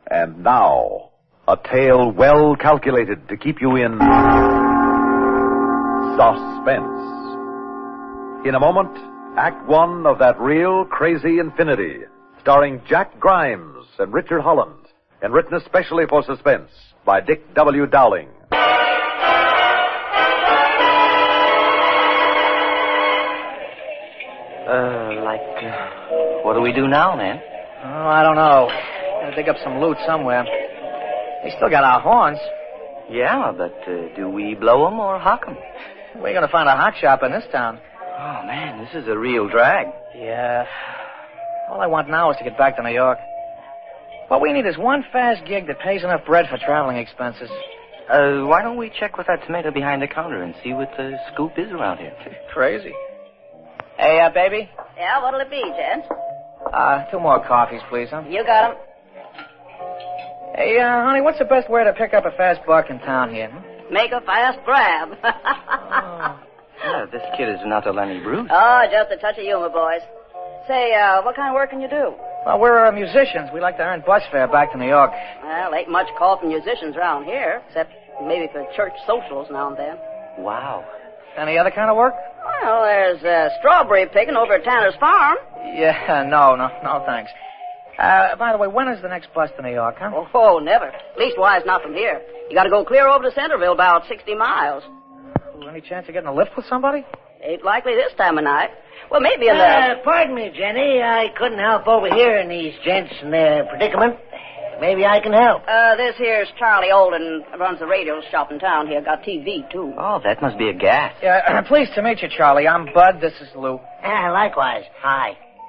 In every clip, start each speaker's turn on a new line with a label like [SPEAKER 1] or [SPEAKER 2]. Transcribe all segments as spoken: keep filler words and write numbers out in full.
[SPEAKER 1] And now, a tale well calculated to keep you in suspense. In a moment, Act One of that real crazy infinity, starring Jack Grimes and Richard Holland, and written especially for suspense by Dick W. Dowling.
[SPEAKER 2] Uh, like, uh, what do we do now, man?
[SPEAKER 3] Oh, I don't know. Gotta dig up some loot somewhere. We still got our horns.
[SPEAKER 2] Yeah, but uh, do we blow 'em or hock 'em?
[SPEAKER 3] We're gonna find a hot shop in this town.
[SPEAKER 2] Oh, man, this is a real drag.
[SPEAKER 3] Yeah. All I want now is to get back to New York. What we need is one fast gig that pays enough bread for traveling expenses.
[SPEAKER 2] Uh, why don't we check with that tomato behind the counter and see what the scoop is around here?
[SPEAKER 3] Crazy. Hey, uh, baby?
[SPEAKER 4] Yeah, what'll it be, gents?
[SPEAKER 3] Uh, two more coffees, please, huh?
[SPEAKER 4] You got 'em.
[SPEAKER 3] Hey, uh, honey, what's the best way to pick up a fast buck in town here? Hmm?
[SPEAKER 4] Make a fast grab.
[SPEAKER 3] Oh.
[SPEAKER 2] Yeah, this kid is not a Lenny Bruce.
[SPEAKER 4] Oh, just a touch of humor, boys. Say, uh, what kind of work can you do?
[SPEAKER 3] Well, we're uh, musicians. We like to earn bus fare back to New York.
[SPEAKER 4] Well, ain't much call for musicians around here, except maybe for church socials now and then.
[SPEAKER 2] Wow.
[SPEAKER 3] Any other kind of work?
[SPEAKER 4] Well, there's uh, strawberry picking over at Tanner's farm.
[SPEAKER 3] Yeah, no, no, no, thanks. Uh, by the way, when is the next bus to New York, huh?
[SPEAKER 4] Oh, oh never. Leastwise, not from here. You gotta go clear over to Centerville, about sixty miles.
[SPEAKER 3] Any chance of getting a lift with somebody?
[SPEAKER 4] Ain't likely this time of night. Well, maybe in the...
[SPEAKER 5] Uh, pardon me, Jenny. I couldn't help overhearing these gents in their predicament. Maybe I can help.
[SPEAKER 4] Uh, this here's Charlie Olden, runs the radio shop in town here. Got T V, too.
[SPEAKER 2] Oh, that must be a gas.
[SPEAKER 3] Yeah, uh, pleased to meet you, Charlie. I'm Bud. This is Lou.
[SPEAKER 5] Ah, likewise. Hi.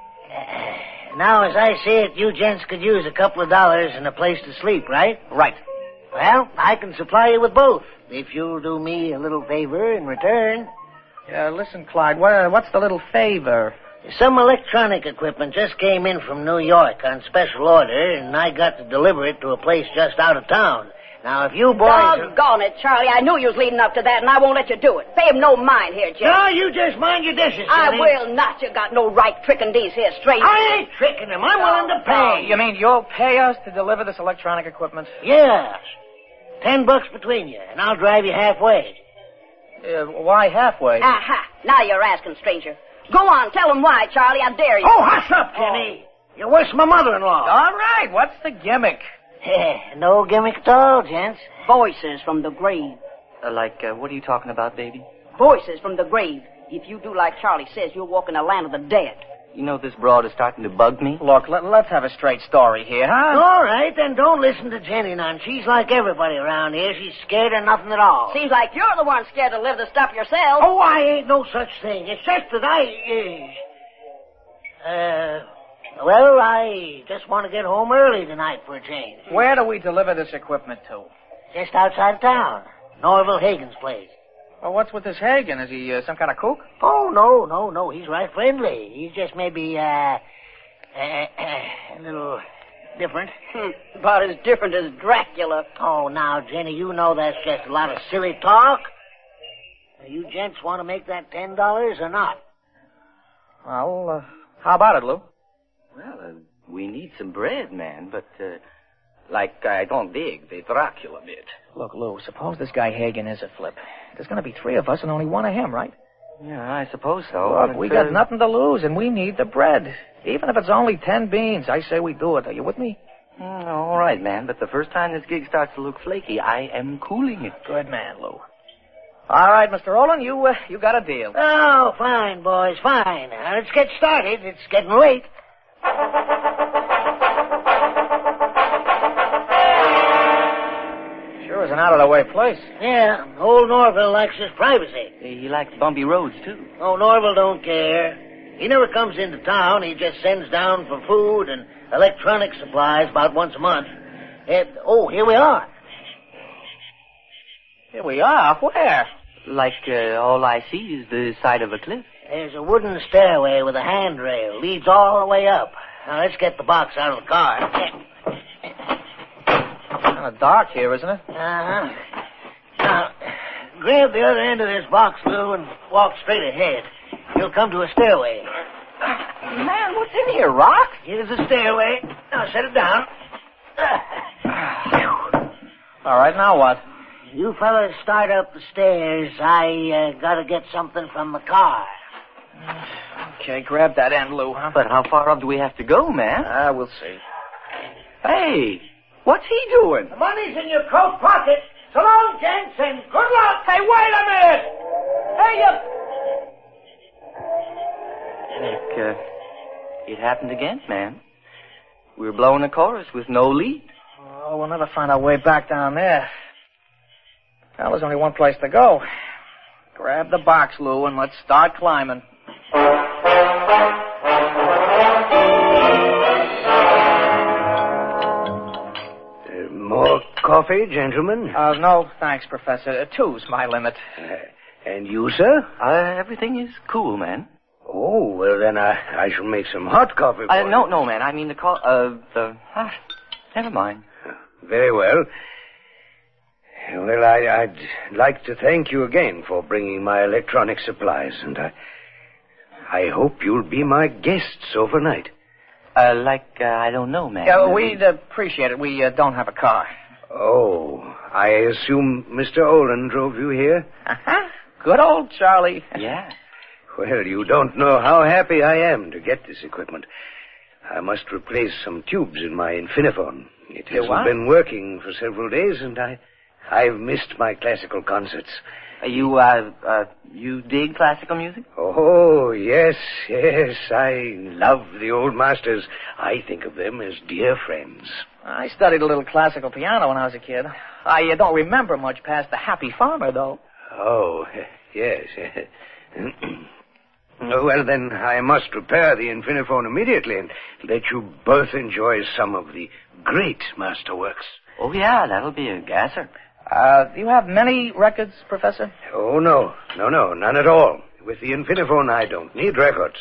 [SPEAKER 5] Uh, now, as I see it, you gents could use a couple of dollars and a place to sleep, right?
[SPEAKER 3] Right.
[SPEAKER 5] Well, I can supply you with both, if you'll do me a little favor in return.
[SPEAKER 3] Yeah, listen, Clyde, what, uh, what's the little favor?
[SPEAKER 5] Some electronic equipment just came in from New York on special order, and I got to deliver it to a place just out of town. Now, if you boys...
[SPEAKER 4] Doggone it, Charlie. I knew you was leading up to that, and I won't let you do it. Pay him no mind here, Jim.
[SPEAKER 5] No, you just mind your dishes,
[SPEAKER 4] I
[SPEAKER 5] Jenny.
[SPEAKER 4] will not. You got no right tricking these here strangers.
[SPEAKER 5] I ain't tricking them. I'm willing to pay.
[SPEAKER 3] You mean you'll pay us to deliver this electronic equipment?
[SPEAKER 5] Yes. Ten bucks between you, and I'll drive you halfway.
[SPEAKER 3] Uh, why halfway?
[SPEAKER 4] Aha. Now you're asking, stranger. Go on, tell him why, Charlie. I dare you.
[SPEAKER 5] Oh, hush up, Jenny. Oh. You're worse than my mother-in-law.
[SPEAKER 3] All right, what's the gimmick?
[SPEAKER 5] No gimmick at all, gents.
[SPEAKER 4] Voices from the grave.
[SPEAKER 2] Uh, like, uh, what are you talking about, baby?
[SPEAKER 4] Voices from the grave. If you do like Charlie says, you'll walk in the land of the dead.
[SPEAKER 2] You know, this broad is starting to bug me.
[SPEAKER 3] Look, let, let's have a straight story here, huh?
[SPEAKER 5] All right, then don't listen to Jenny none. She's like everybody around here. She's scared of nothing at all.
[SPEAKER 4] Seems like you're the one scared to live the stuff yourself.
[SPEAKER 5] Oh, I ain't no such thing. It's just that I... Uh, uh well, I just want to get home early tonight for a change.
[SPEAKER 3] Where do we deliver this equipment to?
[SPEAKER 5] Just outside of town. Norville Hagen's place.
[SPEAKER 3] Well, what's with this Hagen? Is he uh, some kind of kook?
[SPEAKER 5] Oh, no, no, no. He's right friendly. He's just maybe, uh, uh, uh a little different.
[SPEAKER 4] Hmm. About as different as Dracula.
[SPEAKER 5] Oh, now, Jenny, you know that's just a lot of silly talk. You gents want to make that ten dollars or not?
[SPEAKER 3] Well, uh, how about it, Lou?
[SPEAKER 2] Well, uh, we need some bread, man, but, uh, like, I don't dig the Dracula bit.
[SPEAKER 3] Look, Lou, suppose this guy Hagen is a flip. There's going to be three of us and only one of him, right?
[SPEAKER 2] Yeah, I suppose so.
[SPEAKER 3] Look,
[SPEAKER 2] but,
[SPEAKER 3] we
[SPEAKER 2] uh...
[SPEAKER 3] got nothing to lose, and we need the bread. Even if it's only ten beans, I say we do it. Are you with me?
[SPEAKER 2] Mm, all right, man, but the first time this gig starts to look flaky, I am cooling it.
[SPEAKER 3] Good man, Lou. All right, Mister Olin, you uh, you got a deal.
[SPEAKER 5] Oh, fine, boys, fine. Now, let's get started. It's getting late.
[SPEAKER 3] Sure is an out-of-the-way place.
[SPEAKER 5] Yeah, old Norville likes his privacy.
[SPEAKER 2] He likes bumpy roads, too.
[SPEAKER 5] Oh, Norville don't care. He never comes into town. He just sends down for food and electronic supplies about once a month. It, oh, here we are.
[SPEAKER 3] Here we are? Where?
[SPEAKER 2] Like, uh, all I see is the side of a cliff.
[SPEAKER 5] There's a wooden stairway with a handrail. Leads all the way up. Now, let's get the box out of the car.
[SPEAKER 3] Kind of dark here, isn't it?
[SPEAKER 5] Uh-huh. Now, grab the other end of this box, Lou, and walk straight ahead. You'll come to a stairway.
[SPEAKER 3] Man, what's in here, rocks?
[SPEAKER 5] Here's the stairway. Now, set it down.
[SPEAKER 3] All right, now what?
[SPEAKER 5] You fellas start up the stairs. I uh, gotta get something from the car.
[SPEAKER 3] Okay, grab that end, Lou, huh?
[SPEAKER 2] But how far up do we have to go, man?
[SPEAKER 3] Ah, we'll see.
[SPEAKER 2] Hey, what's he doing?
[SPEAKER 5] The money's in your coat pocket. So long, gents, and good luck.
[SPEAKER 3] Hey, wait a minute! Hey, you...
[SPEAKER 2] Nick, uh, it happened again, man. We were blowing a chorus with no lead.
[SPEAKER 3] Oh, we'll never find our way back down there. Well, there's only one place to go. Grab the box, Lou, and let's start climbing.
[SPEAKER 6] Uh, more coffee, gentlemen?
[SPEAKER 3] Uh, no, thanks, Professor. Uh, two's my limit.
[SPEAKER 6] Uh, and you, sir?
[SPEAKER 2] Uh, everything is cool, man.
[SPEAKER 6] Oh, well, then I, I shall make some hot coffee for
[SPEAKER 2] Uh,
[SPEAKER 6] you.
[SPEAKER 2] no, no, man. I mean the call, uh, the, ah, never mind.
[SPEAKER 6] Very well. Well, I, I'd like to thank you again for bringing my electronic supplies, and I, I hope you'll be my guests overnight.
[SPEAKER 2] Uh, like, uh, I don't know, man.
[SPEAKER 3] Yeah, we'd appreciate it. We uh, don't have a car.
[SPEAKER 6] Oh, I assume Mister Olin drove you here?
[SPEAKER 3] Uh-huh. Good old Charlie.
[SPEAKER 2] Yeah.
[SPEAKER 6] Well, you don't know how happy I am to get this equipment. I must replace some tubes in my Infiniphone. It
[SPEAKER 3] You
[SPEAKER 6] hasn't
[SPEAKER 3] what?
[SPEAKER 6] been working for several days, and I, I've missed my classical concerts.
[SPEAKER 2] Uh, you, uh, uh, you dig classical music?
[SPEAKER 6] Oh, yes, yes, I love the old masters. I think of them as dear friends.
[SPEAKER 3] I studied a little classical piano when I was a kid. I uh, don't remember much past The Happy Farmer, though.
[SPEAKER 6] Oh, yes. Well, then I must repair the Infiniphone immediately and let you both enjoy some of the great masterworks.
[SPEAKER 2] Oh, yeah, that'll be a gasser.
[SPEAKER 3] Uh, do you have many records, Professor?
[SPEAKER 6] Oh, no, no, no, none at all. With the Infiniphone, I don't need records.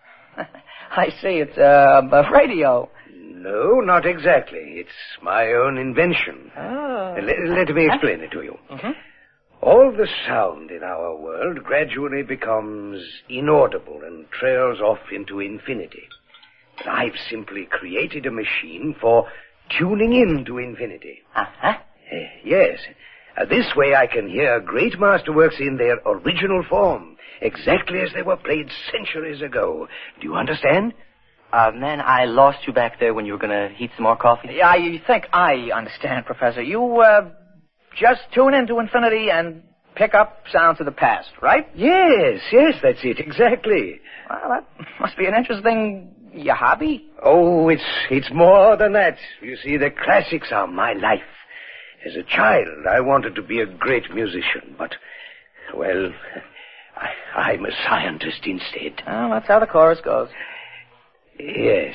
[SPEAKER 3] I see. It's uh, a radio.
[SPEAKER 6] No, not exactly. It's my own invention.
[SPEAKER 3] Oh.
[SPEAKER 6] Let, let me explain it to you.
[SPEAKER 3] Mm-hmm.
[SPEAKER 6] All the sound in our world gradually becomes inaudible and trails off into infinity. But I've simply created a machine for tuning into infinity.
[SPEAKER 2] Uh-huh.
[SPEAKER 6] Uh, yes. Uh, this way I can hear great masterworks in their original form, exactly as they were played centuries ago. Do you understand?
[SPEAKER 2] Uh, man, I lost you back there when you were gonna heat some more coffee.
[SPEAKER 3] Yeah, I think I understand, Professor. You, uh, just tune into infinity and pick up sounds of the past, right?
[SPEAKER 6] Yes, yes, that's it, exactly.
[SPEAKER 3] Well, that must be an interesting your hobby.
[SPEAKER 6] Oh, it's it's more than that. You see, the classics are my life. As a child, I wanted to be a great musician, but, well, I, I'm a scientist instead.
[SPEAKER 3] Well, that's how the chorus goes.
[SPEAKER 6] Yes.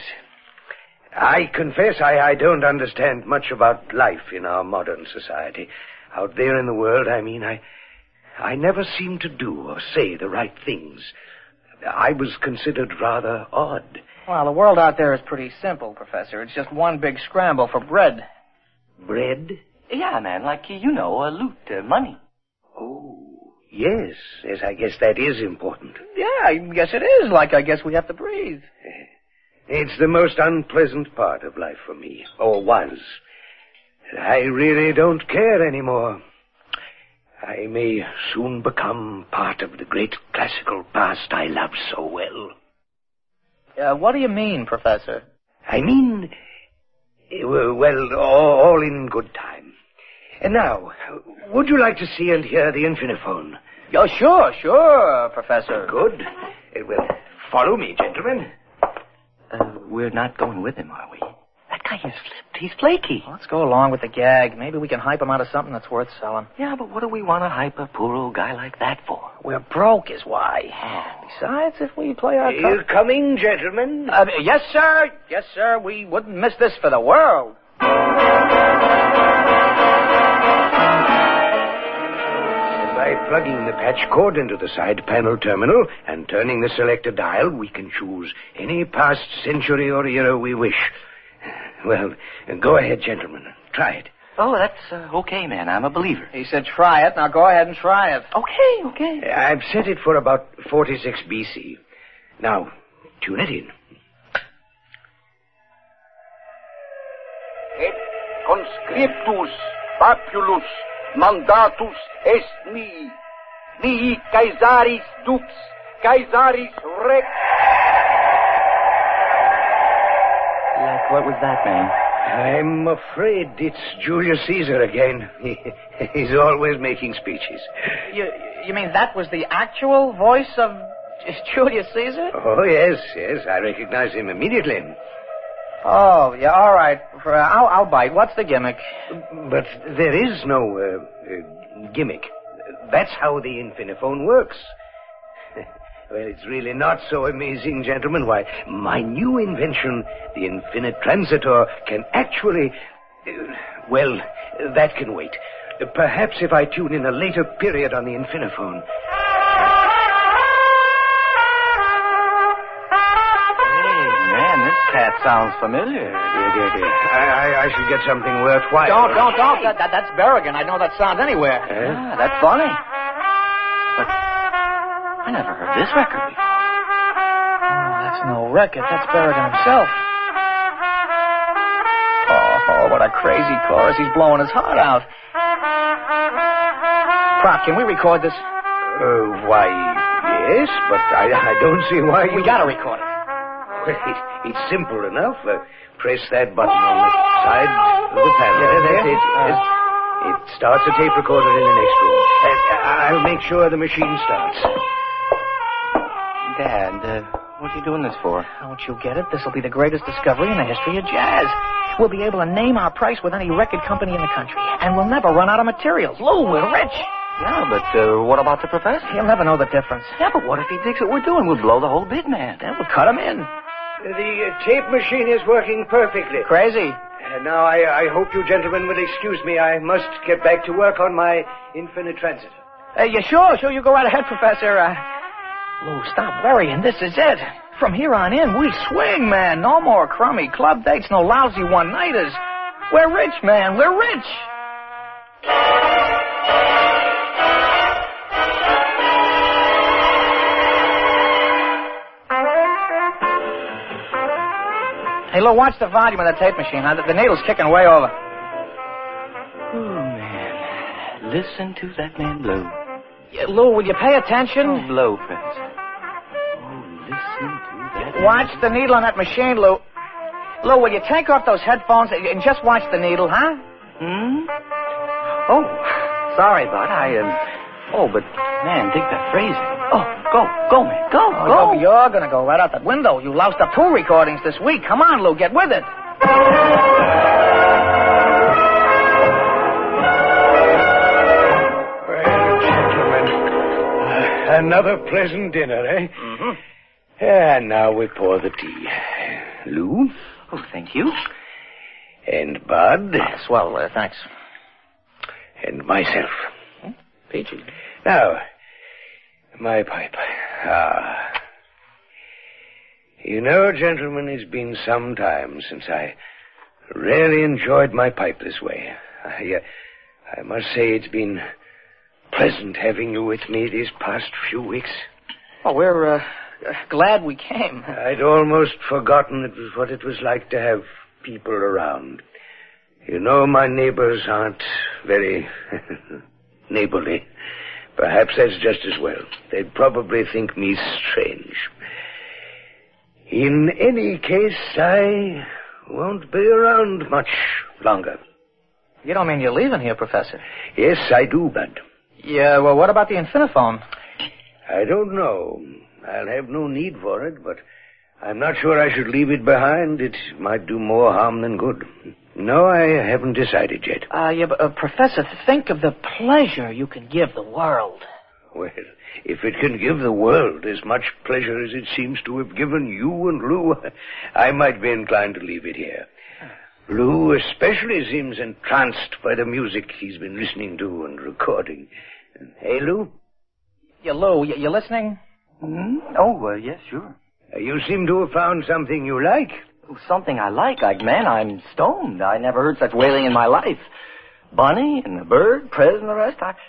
[SPEAKER 6] I confess I, I don't understand much about life in our modern society. Out there in the world, I mean, I, I never seem to do or say the right things. I was considered rather odd.
[SPEAKER 3] Well, the world out there is pretty simple, Professor. It's just one big scramble for bread.
[SPEAKER 6] Bread?
[SPEAKER 2] Yeah, man, like, you know, uh, loot, uh, money.
[SPEAKER 6] Oh, yes. Yes, I guess that is important.
[SPEAKER 3] Yeah, I guess it is. Like, I guess we have to breathe.
[SPEAKER 6] It's the most unpleasant part of life for me, or was. I really don't care anymore. I may soon become part of the great classical past I love so well.
[SPEAKER 3] Uh, what do you mean, Professor?
[SPEAKER 6] I mean, eh, well, all, all in good time. And now, would you like to see and hear the Infiniphone?
[SPEAKER 3] Oh, sure, sure, Professor.
[SPEAKER 6] Good. Eh, Well, follow me, gentlemen.
[SPEAKER 2] Uh, we're not going with him, are we? That guy has slipped. He's flaky.
[SPEAKER 3] Let's go along with the gag. Maybe we can hype him out of something that's worth selling.
[SPEAKER 2] Yeah, but what do we want to hype a poor old guy like that for?
[SPEAKER 3] We're broke is why. Besides, if we play our
[SPEAKER 6] You're
[SPEAKER 3] cards...
[SPEAKER 6] coming, gentlemen.
[SPEAKER 3] Uh, yes, sir. Yes, sir. We wouldn't miss this for the world.
[SPEAKER 6] By plugging the patch cord into the side panel terminal and turning the selector dial, we can choose any past century or era we wish. Well, go ahead, gentlemen. Try it.
[SPEAKER 2] Oh, that's uh, okay, man. I'm a believer.
[SPEAKER 3] He said try it. Now go ahead and try it.
[SPEAKER 2] Okay, okay.
[SPEAKER 6] I've set it for about forty-six B C. Now, tune it in.
[SPEAKER 7] Et conscriptus
[SPEAKER 2] populus mandatus est mi. Mihi Caesaris dux, Caesaris rex.
[SPEAKER 7] Like, what was that, man?
[SPEAKER 6] I'm afraid it's Julius Caesar again. He, he's always making speeches.
[SPEAKER 3] You, you mean that was the actual voice of Julius Caesar?
[SPEAKER 6] Oh, yes, yes. I recognize him immediately.
[SPEAKER 3] Oh, yeah, all right. For, uh, I'll, I'll bite. What's the gimmick?
[SPEAKER 6] But there is no uh, uh, gimmick. That's how the Infiniphone works. Well, it's really not so amazing, gentlemen. Why, my new invention, the Infinite Transitor, can actually... Uh, well, that can wait. Uh, perhaps if I tune in a later period on the Infiniphone.
[SPEAKER 7] That sounds familiar.
[SPEAKER 6] Dear, dear, dear. I, I, I should get something worthwhile.
[SPEAKER 3] Don't, don't, don't. That, that, that's Berrigan. I know that sound anywhere.
[SPEAKER 6] Eh?
[SPEAKER 7] Ah, that's funny. But I never heard this record before.
[SPEAKER 3] Oh, that's no record. That's Berrigan himself. Oh, oh, what a crazy chorus. He's blowing his heart out. Prop, can we record this?
[SPEAKER 6] Uh, why, yes, but I, I don't see why you...
[SPEAKER 3] We gotta record it.
[SPEAKER 6] Well, it, it's simple enough. Uh, press that button on the side of the panel. Yeah, that's it. Yes. It starts a tape recorder in the next room. Uh, I'll make sure the machine starts.
[SPEAKER 7] Dad, uh, what are you doing this for?
[SPEAKER 3] Don't you get it? This'll be the greatest discovery in the history of jazz. We'll be able to name our price with any record company in the country. And we'll never run out of materials. Lou, we're rich.
[SPEAKER 7] Yeah, but uh, what about the professor?
[SPEAKER 3] He'll never know the difference.
[SPEAKER 7] Yeah, but what if he digs what we're doing? We'll blow the whole bid, man.
[SPEAKER 3] Then we'll cut him in.
[SPEAKER 6] The uh, tape machine is working perfectly.
[SPEAKER 3] Crazy.
[SPEAKER 6] Uh, now, I, I hope you gentlemen will excuse me. I must get back to work on my Infinite Transitor.
[SPEAKER 3] Uh, you sure? Sure, you go right ahead, Professor. Uh, Lou, stop worrying. This is it. From here on in, we swing, man. No more crummy club dates, no lousy one-nighters. We're rich, man. We're rich. Hey, Lou, watch the volume of the tape machine, huh? The, the needle's kicking way over.
[SPEAKER 7] Oh, man. Listen to that man blow.
[SPEAKER 3] Yeah, Lou, will you pay attention?
[SPEAKER 7] Oh, blow, Professor. Oh, listen to that
[SPEAKER 3] Watch
[SPEAKER 7] man.
[SPEAKER 3] the needle on that machine, Lou. Lou, will you take off those headphones and just watch the needle, huh?
[SPEAKER 7] Hmm? Oh, sorry, Bud. I, um... Oh, but, man, dig that phrasing. Oh, go, go, man, go,
[SPEAKER 3] Oh,
[SPEAKER 7] go.
[SPEAKER 3] no, you're going to go right out that window. You loused up two recordings this week. Come on, Lou, get with it.
[SPEAKER 6] Well, gentlemen, uh, another pleasant dinner, eh?
[SPEAKER 7] Mm-hmm.
[SPEAKER 6] And now we pour the tea. Lou?
[SPEAKER 7] Oh, thank you.
[SPEAKER 6] And Bud?
[SPEAKER 3] Oh, swell, uh, thanks.
[SPEAKER 6] And myself.
[SPEAKER 3] Hmm? Peachy.
[SPEAKER 6] Now, my pipe. Ah. You know, gentlemen, it's been some time since I really enjoyed my pipe this way. I, uh, I must say it's been pleasant having you with me these past few weeks.
[SPEAKER 3] Well, we're uh, glad we came.
[SPEAKER 6] I'd almost forgotten it was what it was like to have people around. You know, my neighbors aren't very neighborly. Perhaps that's just as well. They'd probably think me strange. In any case, I won't be around much longer.
[SPEAKER 3] You don't mean you're leaving here, Professor?
[SPEAKER 6] Yes, I do, Bud.
[SPEAKER 3] Yeah, well, what about the Infiniphone?
[SPEAKER 6] I don't know. I'll have no need for it, but I'm not sure I should leave it behind. It might do more harm than good. No, I haven't decided yet.
[SPEAKER 3] Uh, yeah, but, uh, Professor, think of the pleasure you can give the world.
[SPEAKER 6] Well, if it can give the world as much pleasure as it seems to have given you and Lou, I might be inclined to leave it here. Lou especially seems entranced by the music he's been listening to and recording. Hey, Lou?
[SPEAKER 3] Yeah, Lou, you, you listening?
[SPEAKER 7] Hmm? Oh, uh, yes, sure.
[SPEAKER 6] Uh, you seem to have found something you like.
[SPEAKER 7] Something I like. Like, man, I'm stoned. I never heard such wailing in my life. Bunny and the bird, Prez and the rest. I,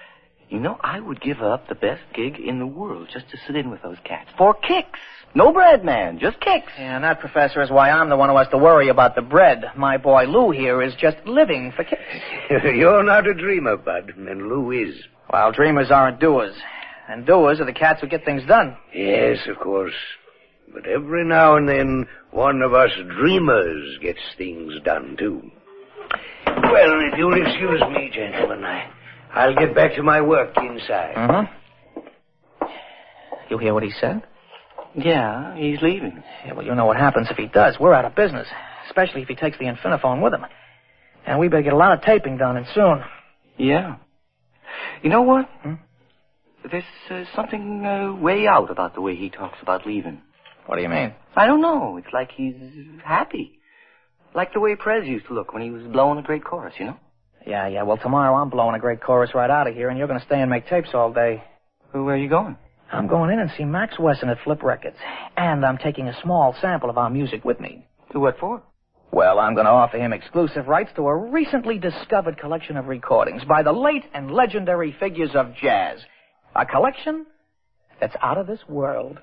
[SPEAKER 7] You know, I would give up the best gig in the world just to sit in with those cats. For kicks. No bread, man. Just kicks.
[SPEAKER 3] Yeah, and that, Professor, is why I'm the one who has to worry about the bread. My boy Lou here is just living for kicks.
[SPEAKER 6] You're not a dreamer, Bud, and Lou is.
[SPEAKER 3] Well, dreamers aren't doers. And doers are the cats who get things done.
[SPEAKER 6] Yes, of course. But every now and then, one of us dreamers gets things done, too. Well, if you'll excuse me, gentlemen, I, I'll get back to my work inside.
[SPEAKER 3] Uh-huh. You hear what he said?
[SPEAKER 7] Yeah, he's leaving.
[SPEAKER 3] Yeah, well, you know what happens if he does. We're out of business, especially if he takes the Infiniphone with him. And we better get a lot of taping done, and soon.
[SPEAKER 7] Yeah. You know what?
[SPEAKER 3] Hmm?
[SPEAKER 7] There's uh, something uh, way out about the way he talks about leaving.
[SPEAKER 3] What do you mean?
[SPEAKER 7] I don't know. It's like he's happy. Like the way Prez used to look when he was blowing a great chorus, you know?
[SPEAKER 3] Yeah, yeah. Well, tomorrow I'm blowing a great chorus right out of here, and you're going to stay and make tapes all day.
[SPEAKER 7] Well, where are you going?
[SPEAKER 3] I'm going in and see Max Wesson at Flip Records. And I'm taking a small sample of our music with me.
[SPEAKER 7] To what for?
[SPEAKER 3] Well, I'm going to offer him exclusive rights to a recently discovered collection of recordings by the late and legendary figures of jazz. A collection that's out of this world.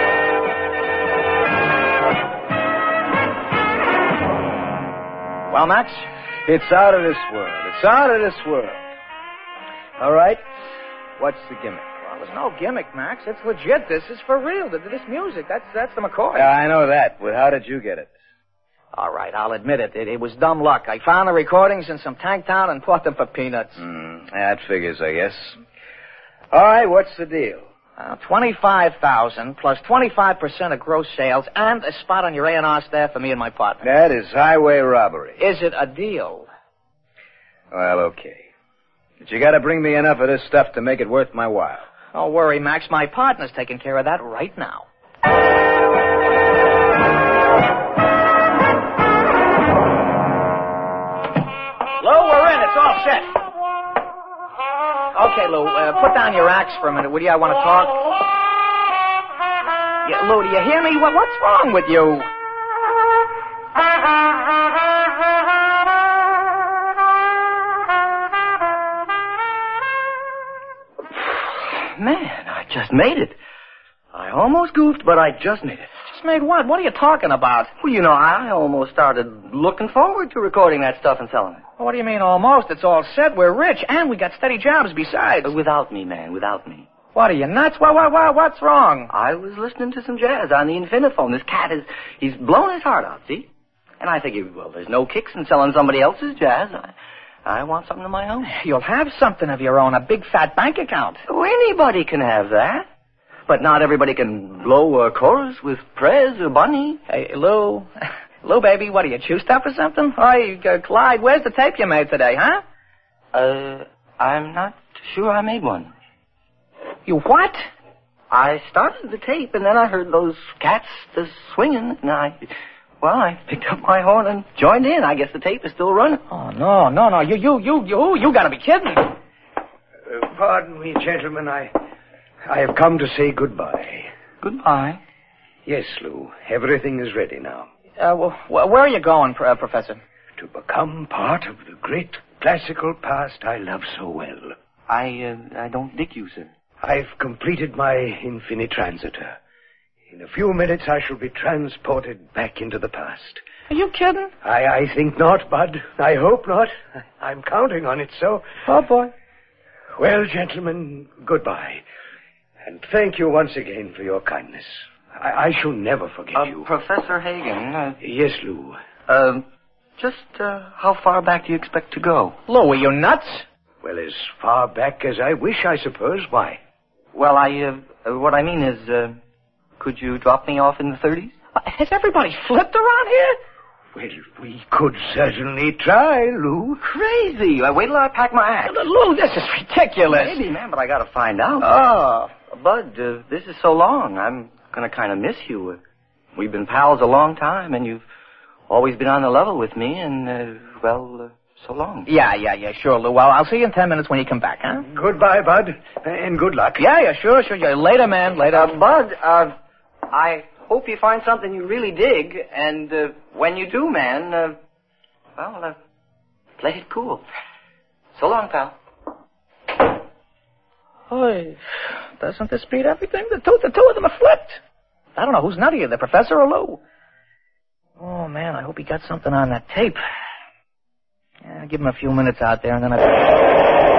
[SPEAKER 3] Well, Max?
[SPEAKER 8] It's out of this world. It's out of this world. All right. What's the gimmick?
[SPEAKER 3] Well, there's no gimmick, Max. It's legit. This is for real. This music, that's that's the McCoy.
[SPEAKER 8] Yeah, I know that. But how did you get it?
[SPEAKER 3] All right, I'll admit it. It, it was dumb luck. I found the recordings in some tank town and bought them for peanuts.
[SPEAKER 8] Mm, that figures, I guess. All right, what's the deal?
[SPEAKER 3] Uh, twenty-five thousand dollars plus twenty-five percent of gross sales and a spot on your A and R staff for me and my partner.
[SPEAKER 8] That is highway robbery.
[SPEAKER 3] Is it a deal?
[SPEAKER 8] Well, okay. But you gotta bring me enough of this stuff to make it worth my while.
[SPEAKER 3] Don't worry, Max. My partner's taking care of that right now. Lou, we're in. It's all set. Okay, Lou, uh, put down your axe for a minute, will you? I want to talk. Yeah, Lou, do you hear me? What, what's wrong with you?
[SPEAKER 7] Man, I just made it. I almost goofed, but I just made it.
[SPEAKER 3] Just made what? What are you talking about?
[SPEAKER 7] Well, you know, I almost started looking forward to recording that stuff and selling it.
[SPEAKER 3] What do you mean almost? It's all set. We're rich, and we got steady jobs besides.
[SPEAKER 7] Uh, without me, man, without me.
[SPEAKER 3] What, are you nuts? What, what, what, what's wrong?
[SPEAKER 7] I was listening to some jazz on the Infiniphone. This cat is, he's blowing his heart out, see? And I figured, well, there's no kicks in selling somebody else's jazz. I, I want something of my own.
[SPEAKER 3] You'll have something of your own, a big fat bank account.
[SPEAKER 7] Oh, anybody can have that. But not everybody can blow a chorus with Prez or Bunny.
[SPEAKER 3] Hey, Lou. Lou, baby, what are you, chewed up or something? Hey, uh, Clyde, where's the tape you made today, huh?
[SPEAKER 7] Uh, I'm not sure I made one.
[SPEAKER 3] You what?
[SPEAKER 7] I started the tape, and then I heard those cats uh, swinging, and I... Well, I picked up my horn and joined in. I guess the tape is still running.
[SPEAKER 3] Oh, no, no, no. You, you, you, you, you gotta be kidding.
[SPEAKER 6] Uh, pardon me, gentlemen. I, I have come to say goodbye.
[SPEAKER 7] Goodbye.
[SPEAKER 6] Yes, Lou. Everything is ready now.
[SPEAKER 3] Uh, wh- where are you going, uh, Professor?
[SPEAKER 6] To become part of the great classical past I love so well.
[SPEAKER 7] I, uh, I don't dig you, sir.
[SPEAKER 6] I've completed my Infinitransiter. In a few minutes, I shall be transported back into the past.
[SPEAKER 3] Are you kidding?
[SPEAKER 6] I, I think not, Bud. I hope not. I'm counting on it, so...
[SPEAKER 3] Oh, boy.
[SPEAKER 6] Well, gentlemen, goodbye. And thank you once again for your kindness. I, I shall never forget
[SPEAKER 7] Uh,
[SPEAKER 6] you.
[SPEAKER 7] Professor Hagen. Uh,
[SPEAKER 6] Yes, Lou.
[SPEAKER 7] uh, just, uh, how far back do you expect to go?
[SPEAKER 3] Lou, are you nuts?
[SPEAKER 6] Well, as far back as I wish, I suppose. Why?
[SPEAKER 7] Well, I, uh, what I mean is, uh, could you drop me off in the thirties?
[SPEAKER 3] Uh, Has everybody flipped around here?
[SPEAKER 6] Well, we could certainly try, Lou.
[SPEAKER 7] Crazy. Uh, wait till I pack my act.
[SPEAKER 3] Lou, this is ridiculous.
[SPEAKER 7] Maybe, man, but I gotta find out.
[SPEAKER 3] Oh.
[SPEAKER 7] Bud, uh, this is so long. I'm gonna kind of miss you. Uh, we've been pals a long time, and you've always been on the level with me, and, uh, well, uh, so long.
[SPEAKER 3] Yeah, yeah, yeah, sure, Lou. Well, I'll see you in ten minutes when you come back, huh?
[SPEAKER 6] Goodbye, Bud, and good luck.
[SPEAKER 3] Yeah, yeah, sure, sure. Yeah. Later, man, later.
[SPEAKER 7] Uh, Bud, uh, I hope you find something you really dig, and uh, when you do, man, uh, well, uh, play it cool. So long, pal.
[SPEAKER 3] Oy, doesn't this beat everything? The two, the two of them are flipped. I don't know who's nuttier, the professor or Lou. Oh, man, I hope he got something on that tape. Yeah, give him a few minutes out there, and then I...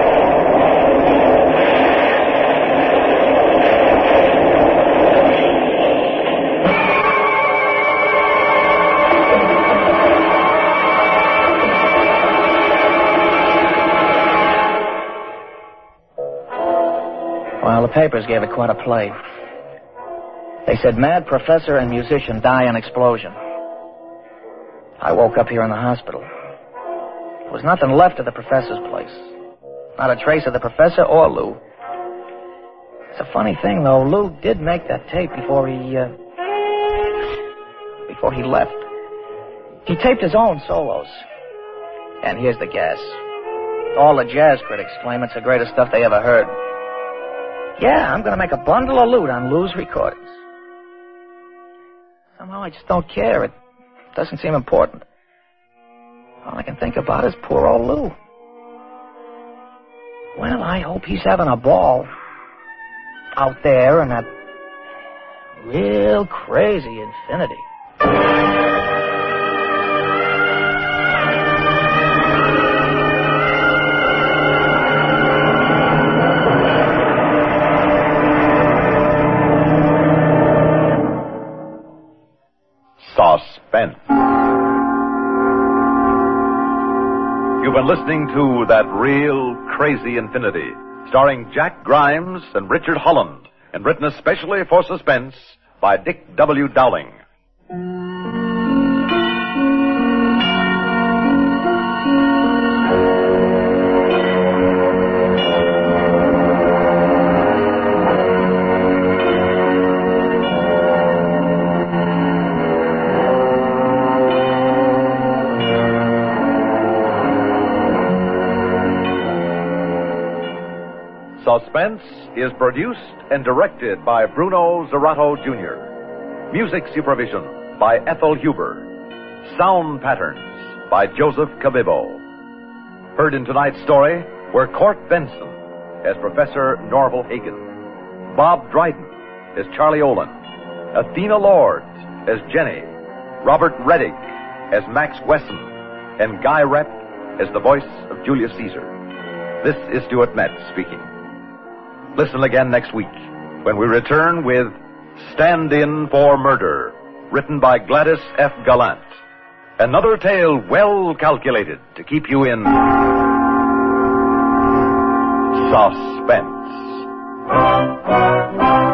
[SPEAKER 3] Well, the papers gave it quite a play. They said mad professor and musician die in explosion. I woke up here in the hospital. There was nothing left of the professor's place. Not a trace of the professor or Lou. It's a funny thing, though. Lou did make that tape before he, uh... before he left. He taped his own solos. And here's the gas. All the jazz critics claim it's the greatest stuff they ever heard. Yeah, I'm going to make a bundle of loot on Lou's recordings. Somehow I just don't care. It doesn't seem important. All I can think about is poor old Lou. Well, I hope he's having a ball out there in that real crazy infinity.
[SPEAKER 1] Suspense. You've been listening to That Real Crazy Infinity, starring Jack Grimes and Richard Holland, and written especially for Suspense by Dick W. Dowling. Suspense is produced and directed by Bruno Zerato, Junior Music supervision by Ethel Huber. Sound patterns by Joseph Cabibbo. Heard in tonight's story were Court Benson as Professor Norval Hagen, Bob Dryden as Charlie Olin, Athena Lord as Jenny, Robert Reddick as Max Wesson, and Guy Rep as the voice of Julius Caesar. This is Stuart Metz speaking. Listen again next week when we return with Stand-In for Murder, written by Gladys F. Gallant. Another tale well calculated to keep you in suspense.